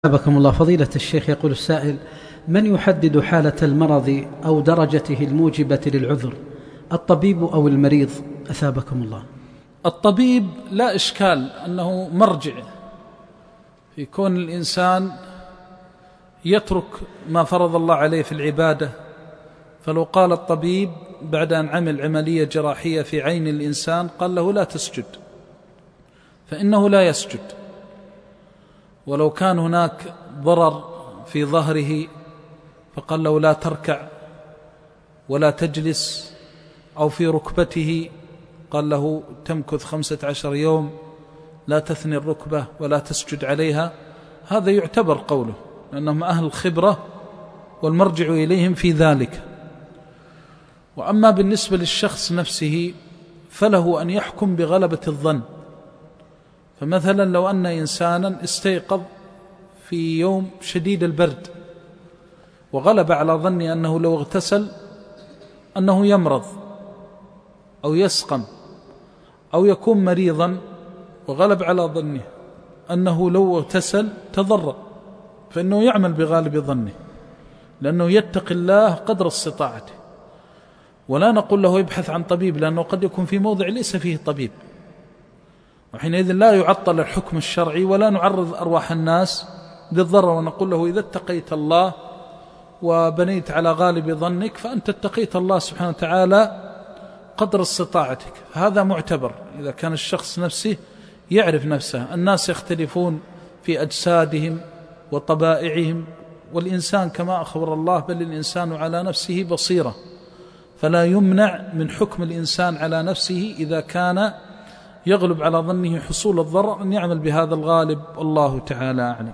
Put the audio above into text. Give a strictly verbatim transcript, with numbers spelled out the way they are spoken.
أثابكم الله. فضيلة الشيخ، يقول السائل: من يحدد حالة المرض أو درجته الموجبة للعذر، الطبيب أو المريض؟ أثابكم الله. الطبيب لا إشكال أنه مرجع في كون الإنسان يترك ما فرض الله عليه في العبادة. فلو قال الطبيب بعد أن عمل عملية جراحية في عين الإنسان قال له لا تسجد، فإنه لا يسجد. ولو كان هناك ضرر في ظهره فقال له لا تركع ولا تجلس، أو في ركبته قال له تمكث خمسة عشر يوم لا تثني الركبة ولا تسجد عليها، هذا يعتبر قوله، لأنهم أهل الخبرة والمرجع إليهم في ذلك. وأما بالنسبة للشخص نفسه فله أن يحكم بغلبة الظن. فمثلا لو أن إنسانا استيقظ في يوم شديد البرد وغلب على ظني أنه لو اغتسل أنه يمرض أو يسقم أو يكون مريضا، وغلب على ظنه أنه لو اغتسل تضرر، فإنه يعمل بغالب ظنه، لأنه يتقي الله قدر استطاعته. ولا نقول له يبحث عن طبيب، لأنه قد يكون في موضع ليس فيه طبيب، وحينئذ لا يعطل الحكم الشرعي ولا نعرض أرواح الناس للضرر، ونقول له إذا اتقيت الله وبنيت على غالب ظنك فأنت اتقيت الله سبحانه وتعالى قدر استطاعتك. هذا معتبر إذا كان الشخص نفسه يعرف نفسه. الناس يختلفون في أجسادهم وطبائعهم، والإنسان كما أخبر الله بل الإنسان على نفسه بصيرة، فلا يمنع من حكم الإنسان على نفسه إذا كان يغلب على ظنه حصول الضرر أن يعمل بهذا الغالب، والله تعالى أعلم.